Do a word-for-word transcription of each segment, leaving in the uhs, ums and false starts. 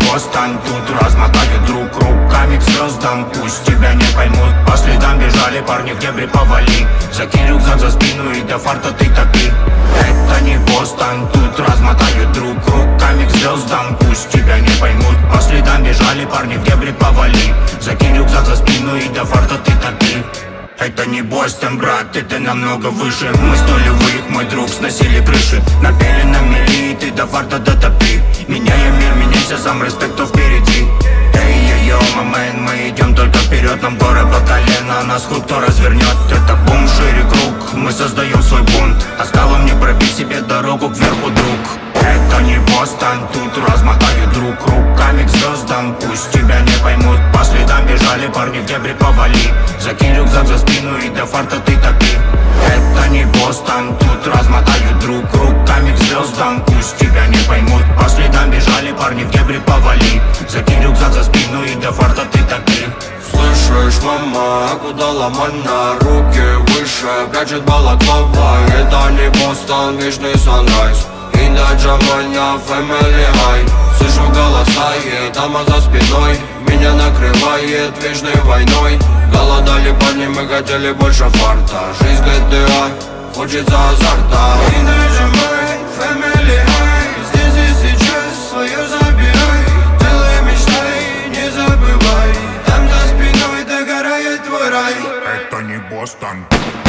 Бостон, тут размотаю друг руками к звездам. Пусть тебя не поймут, по следам бежали парни в дебри, повали. Закинь рюкзак за спину и до фарта ты топи. Это не Бостон, тут размотаю друг руками к звездам. Пусть тебя не поймут, по следам бежали парни в дебри, повали. Закинь рюкзак за спину и до фарта ты топи. Это не Бостон, брат, это намного выше. Мы с нулевых, мой друг, сносили крыши. Напели на мели, ты до фарта дотопи. Меняем мир, меняйся сам, респект, кто впереди. Эй, йо, мамэн, мы идем только вперед. Нам горы по колено, нас хуй кто развернет. Это бум, шире круг, мы создаем свой бунт. А скалам не пробить себе дорогу кверху, друг. Это не Бостон, тут размотаю друг руками к звездам. Пусть тебя не поймут, по следам бежали парни в дебри, повали. Закинь рюкзак за спину и до фарта ты топи. Это не Бостон, тут размотаю друг руками к звездам. Пусть тебя не поймут, по следам бежали парни в дебри, повали. Закинь рюкзак за спину и до фарта ты топи. Слышишь, мама, а куда ломать на руки выше? Прячет балаклава, это не Бостон, вечный санрайз. Иначе меня family high. Слышу голоса и дома за спиной. Меня накрывает вечной войной. Голодали парни, мы хотели больше фарта. Жизнь джи ти эй, хочется азарта. Иначе мы family high. Здесь и сейчас свое забирай. Делай мечтай, не забывай. Там за спиной догорает твой рай. Это не Бостон.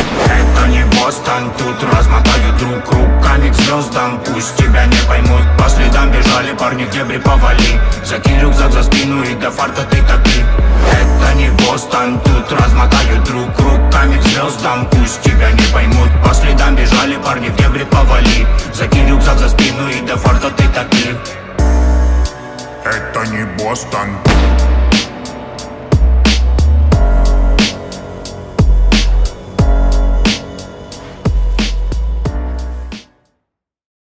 Это не Бостон, тут размотаю друг руками к звездам. Пусть тебя не поймут, по следам бежали парни в дебри, повали. Закинь рюкзак за спину и до фарта ты топи. Это не Бостон, тут размотаю друг руками к звездам. Пусть тебя не поймут, по следам бежали парни в дебри, повали. Закинь рюкзак за спину и до фарта ты топи. Это не Бостон.